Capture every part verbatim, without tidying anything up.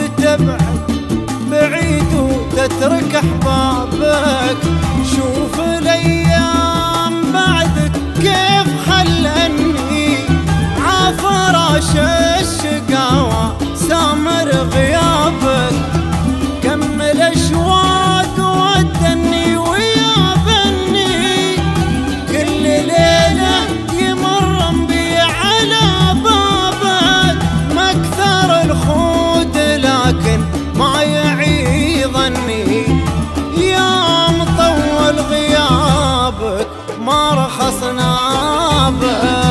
تبعد بعيد وتترك احبابك. شوف الايام بعدك كيف خلني عفراش الشقاوة سامر غيابك. كمل اشواق ودني ويا بني كل ليلة يمر بي على بابك. ما اكثر الخود لكن ما يعي ظني يا مطول غيابك ما رخص نابك.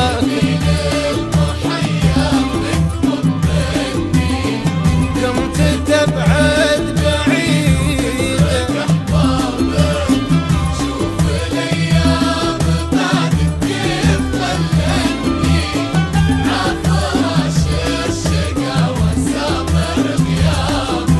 قمت تبعد بعيد احبابك. شوف الايام بعدك كيف خلتني عفراش الشقاوة سامر غيابك.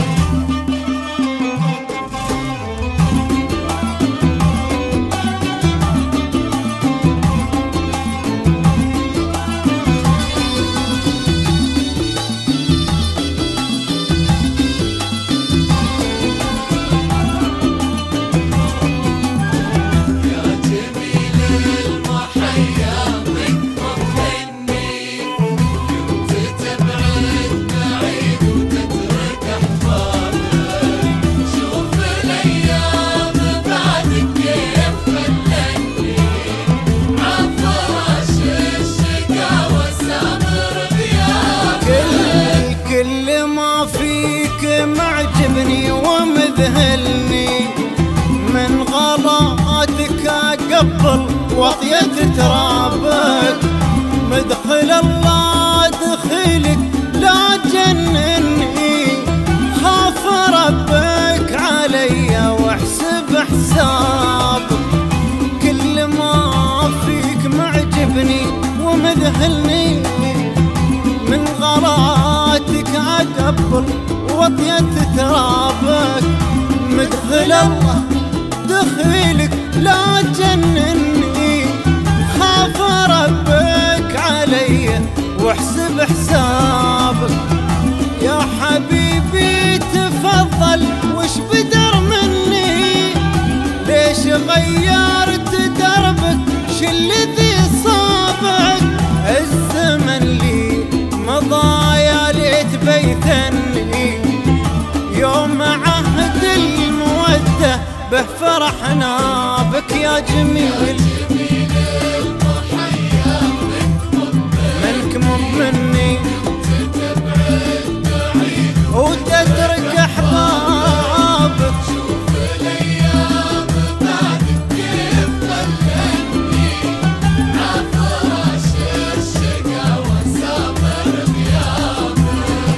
معجبني ومذهلني من غلطك اقبل وطية ترابك. مدخل الله دخلك لا جنني خاف ربك علي واحسب حسابك. كل ما فيك معجبني ومذهلني من غلطك اقبل وطية ترابك. مدخل الله دخلك لا جنني خاف ربك علي واحسب حسابك. يا حبيبي تفضل وش بدر مني ليش غيرت دربك شو الذي صابك. الزمن لي مضى يا ليت بيثني يوم عهد المودة به فرحنا بك يا جميل. منك مو مني وتترك احبابك. شوف الايام بعدك كيف خلتني عفراش الشقاوة سامر غيابك.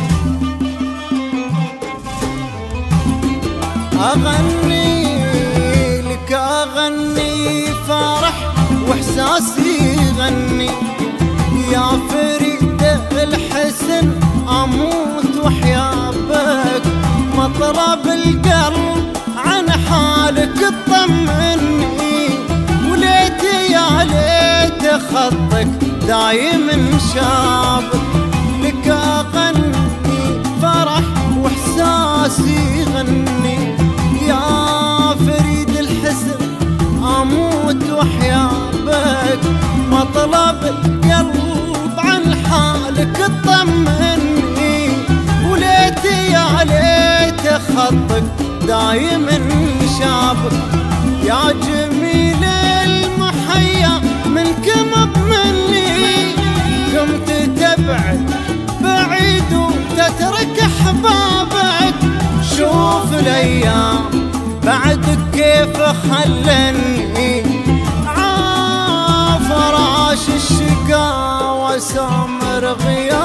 أغني لك أغني فرح وإحساسي غني يا فريد الحسن أموت وحيابك. مطرب القلب عن حالك اطمني وليت يا ليت خطك دايم شابك. لك أغني فرح وإحساسي غني يا فريد الحسن أموت وحيابك. مطلب القلب عن حالك اطمني وليت يا ليت خطك دايم شابك. يا جميل المحيا منك مضمني قمت تبعد بعيد وتترك احبابك. شوف الايام بعدك كيف خلني عفراش الشقاوة سامر غيابك.